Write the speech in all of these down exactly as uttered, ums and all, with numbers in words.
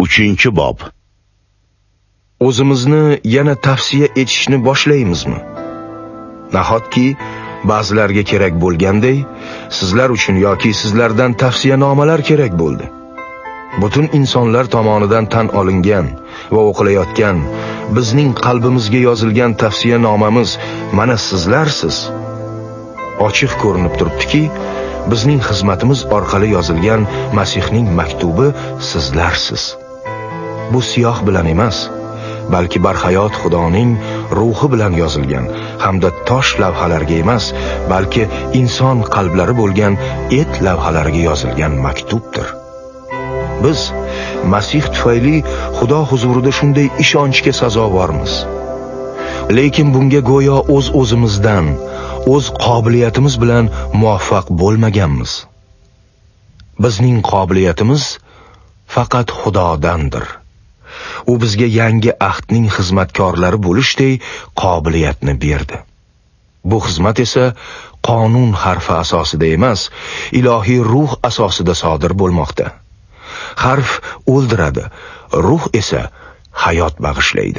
uchinchi bob. O'zimizni yana tavsiya etishni boshlaymizmi? Nahotki ba'zilarga kerak bo'lganday, sizlar uchun yoki sizlardan tavsiyanomalar kerak bo'ldi. Butun insonlar tomonidan tan olingan va o'qilayotgan bizning qalbimizga yozilgan tavsiyanomamiz mana sizlarsiz. Ochiq ko'rinib turibdiki, bizning xizmatimiz orqali yozilgan Masihning maktubi sizlarsiz. Bu siyoh bilan emas, balki barhayot Xudoning ruhi bilan yozilgan hamda tosh lavhalarga emas, balki inson qalblari bo'lgan et lavhalariga yozilgan maktubdir. Biz Masih tufayli Xudo huzurida shunday ishonchga sazovormiz. Lekin bunga go'yo o'z-o'zimizdan, o'z qobiliyatimiz bilan muvaffaq bo'lmaganmiz. Bizning qobiliyatimiz faqat Xudodandir. U bizga yangi ahdning xizmatkorlari bo'lishday qobiliyatni berdi. Bu xizmat esa qonun harfi asosida emas, ilohiy ruh asosida sodir bo'lmoqda. Harf o'ldiradi, ruh esa hayot bag'ishlaydi.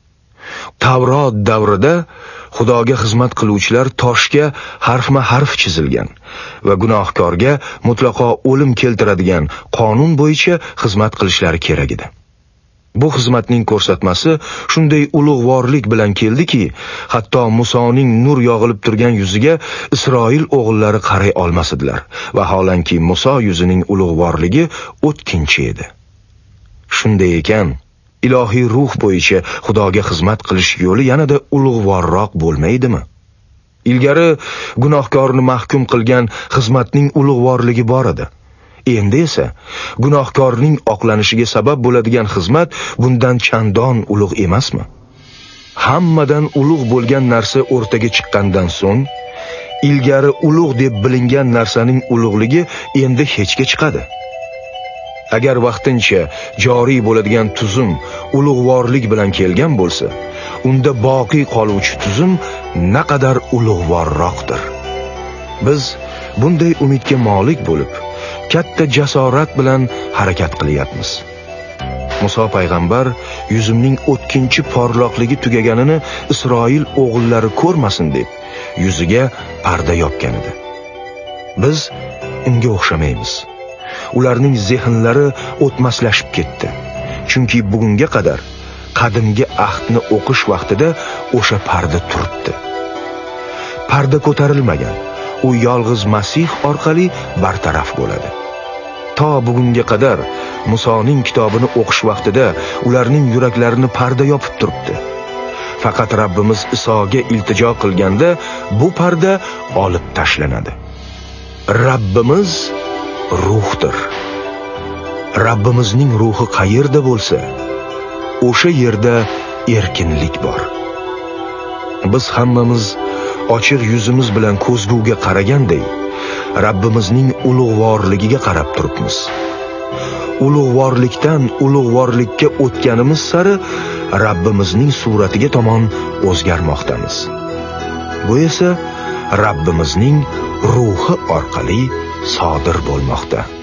Tavrot davrida Xudoga xizmat qiluvchilar toshga harfma-harf chizilgan va gunohkorga mutlaqo o'lim keltiradigan qonun bo'yicha xizmat qilishlari kerak edi. Bu xizmatning ko'rsatmasi shunday ulug'vorlik bilan keldiki, hatto Musoning nur yog'ilib turgan yuziga Isroil o'g'illari qaray olmasdilar, vaholanki Muso yuzining ulug'vorligi o'tkinchi edi. Shunday ekan, ilohiy ruh bo'yicha Xudoga xizmat qilish yo'li yanada ulug'vorroq bo'lmaydimi? Ilgari gunohkorni mahkum qilgan xizmatning ulug'vorligi bor edi. Endi esa gunohkorning oqlanishiga sabab bo'ladigan xizmat bundan chandon ulug' emasmi? Hammadan ulug' bo'lgan narsa o'rtaga chiqqandan so'ng, ilgari ulug' deb bilingan narsaning ulug'ligi endi hechga chiqadi. Agar vaqtincha joriy bo'ladigan tuzum ulug'vorlik bilan kelgan bo'lsa, unda boqiy qoluvchi tuzum naqadar ulug'vorroqdir. Biz bunday umidga molik bo'lib, katta jasorat bilan harakat qilyapmiz. Muso payg'ambar yuzimning o'tkinchi porloqligi tugaganini Isroil o'g'illari ko'rmasin deb yuziga parda yopgan edi. Biz unga o'xshamaymiz. Ularning zehnlari o'tmaslashib ketdi. Chunki bugunga qadar qadimgi ahdni o'qish vaqtida o'sha parda turibdi. Parda ko'tarilmagan. U yolg'iz Masih orqali bartaraf bo'ladi. To bugunga qadar Musoning kitobini o'qish vaqtida ularning yuraklarini parda yopib turibdi. Faqat Rabbimiz Isoga iltijo qilganda bu parda olib tashlanadi. Rabbimiz ruhdir. Rabbimizning ruhi qayerda bo'lsa, o'sha yerda erkinlik bor. Biz hammamiz ochiq yuzimiz bilan ko'zguga qaraganday, Rabbimizning ulug'vorligiga qarab turibmiz. Ulug'vorlikdan ulug'vorlikka o'tganimiz sari Rabbimizning suratiga tomon o'zgarmoqdamiz. Bu esa Rabbimizning ruhi orqali sodir bo'lmoqda.